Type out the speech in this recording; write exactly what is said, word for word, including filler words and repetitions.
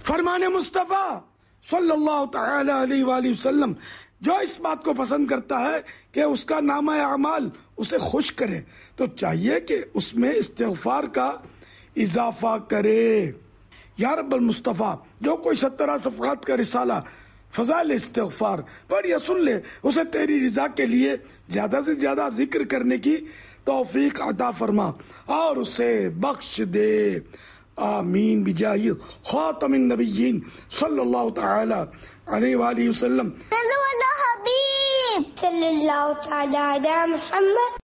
फरमाने मुस्तफ़ा सल्लल्लाहु तआला अलैहि वसल्लम जो इस बात को पसंद करता है कि उसका नामा अमाल उसे खुश करे, तो चाहिए कि उसमें इस्तिग़फ़ार का इजाफा करे। या रब्बल मुस्तफ़ा, जो कोई सत्तरा सफ़हात का रिसाला फ़ज़ाइल इस्तिग़फ़ार पढ़ या सुन ले, उसे तेरी रिज़ा के लिए ज़्यादा से ज़्यादा जिक्र करने की तौफ़ीक़ अता फरमा और उसे बख्श दे। आमीन बिजाही ख़ातमिन नबिय्यीन सल्लल्लाहु तआला अलैहि वसल्लम। सल्लल्लाहु अलैहि हबीब सल्लल्लाहु तआला अला मुहम्मद।